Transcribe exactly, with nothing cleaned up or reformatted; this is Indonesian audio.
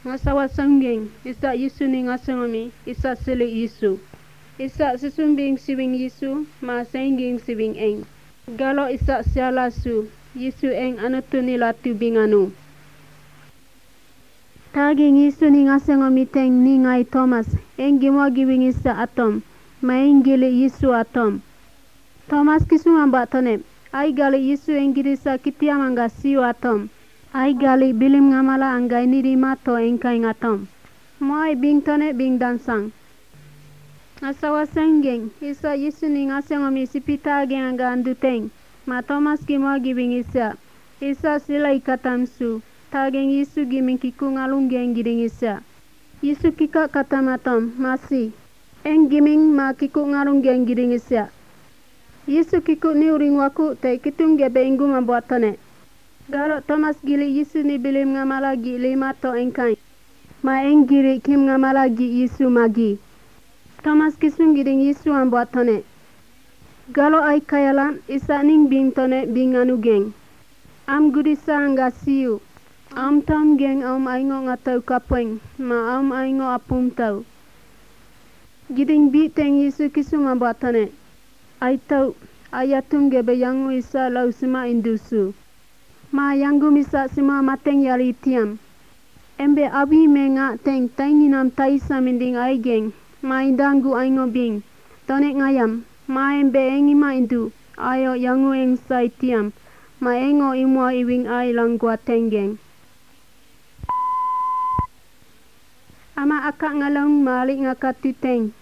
Ngasawa sanggeng, isa Yesu ni ngasangomi, isa sili Yesu. Isa susumbing siwing Yesu, ma sanggeng siwing eng. Galo isa siala su, Yesu eng anutu ni latu binganu. Taging Yesu ni ngasangomi teng ni ngai Thomas, eng gimo giwing isa atom, ma eng gili Yesu atom. Thomas kisunga mbak tonep, ay gali Yesu eng girisa kitiam angga siu atom. Ay gali bilim ngamala anggai niri mato engkai ngatom. Moai bing tone bing dansang. Asawa senggeng, isa Yesu ni ngasengomi sipita geng angga anduteng. Ma Thomas gimo gibing isa. Isa sila ikatam su. Tageng Yesu giming kiku ngalung geng giring isa. Yesu kika katam atom, masih. Eng giming ma kiku ngalung geng giring isa. Yesu kiku ni uring waku te kitung gebe inggu mabuat tone. Galo Thomas gili Yesu ni bilim ngamalagi lima to engkai. Ma eng giri kim ngamalagi Yesu magi. Thomas kisung giring Yesu ambuat tone. Galo ay kayalan isa ning bing tone bing anu geng. Am gudisa angga siu. Am tam geng am aingo ngatau kapeng. Ma am aingo apum tau. Giring bi teng Yesu kisung ambuat tone. Ay tau ayatung gebe yangu isa lau sima indusu. Ma yanggu misa sima mateng yali tiam. Embe abi menga teng tainginam taisa mending aigeng. Ma indanggu aingo bing. Tonek ngayam. Ma embe engi ma indu. Ayo yangu eng sai tiam. Ma engo imua iwing ai langgua tenggeng. Ama akak ngalong malik ngakatu teng.